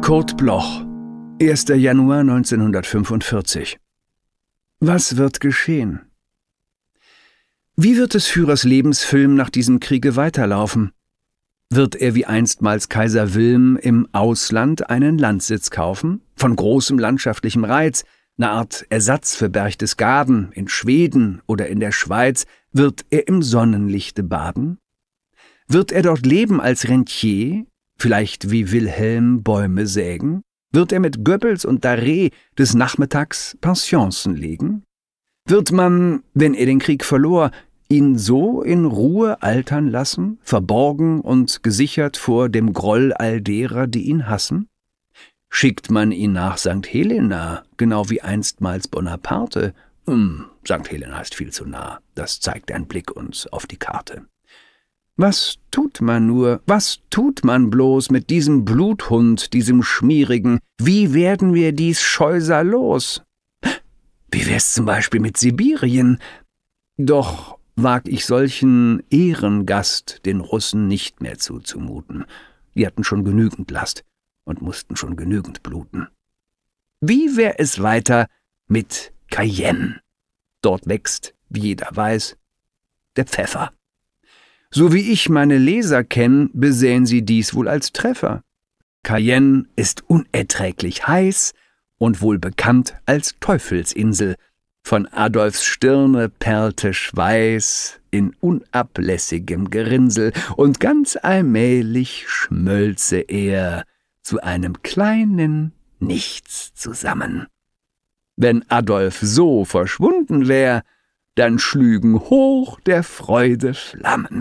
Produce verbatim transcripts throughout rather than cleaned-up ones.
Kurt Bloch, erster Januar neunzehnhundertfünfundvierzig. Was wird geschehen? Wie wird des Führers Lebensfilm nach diesem Kriege weiterlaufen? Wird er wie einstmals Kaiser Wilhelm im Ausland einen Landsitz kaufen, von großem landschaftlichem Reiz, eine Art Ersatz für Berchtesgaden in Schweden oder in der Schweiz? Wird er im Sonnenlichte baden? Wird er dort leben als Rentier, vielleicht wie Wilhelm Bäume sägen? Wird er mit Goebbels und Darré des Nachmittags Pensionsen legen? Wird man, wenn er den Krieg verlor, ihn so in Ruhe altern lassen, verborgen und gesichert vor dem Groll all derer, die ihn hassen? Schickt man ihn nach Sankt Helena, genau wie einstmals Bonaparte? Hm, Sankt Helena ist viel zu nah, das zeigt ein Blick uns auf die Karte. Was tut man nur, was tut man bloß mit diesem Bluthund, diesem Schmierigen? Wie werden wir dies Scheusal los? Wie wär's zum Beispiel mit Sibirien? Doch wag ich solchen Ehrengast den Russen nicht mehr zuzumuten. Die hatten schon genügend Last und mussten schon genügend bluten. Wie wär es weiter mit Cayenne? Dort wächst, wie jeder weiß, der Pfeffer. So wie ich meine Leser kenn, besäen sie dies wohl als Treffer. Cayenne ist unerträglich heiß und wohl bekannt als Teufelsinsel. Von Adolfs Stirne perlte Schweiß in unablässigem Gerinnsel, und ganz allmählich schmölze er zu einem kleinen Nichts zusammen. Wenn Adolf so verschwunden wär, dann schlügen hoch der Freude Flammen.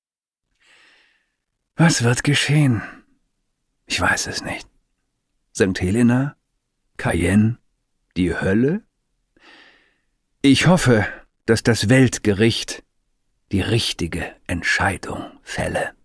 Was wird geschehen? Ich weiß es nicht. Sankt Helena? Cayenne? Die Hölle? Ich hoffe, dass das Weltgericht die richtige Entscheidung fälle.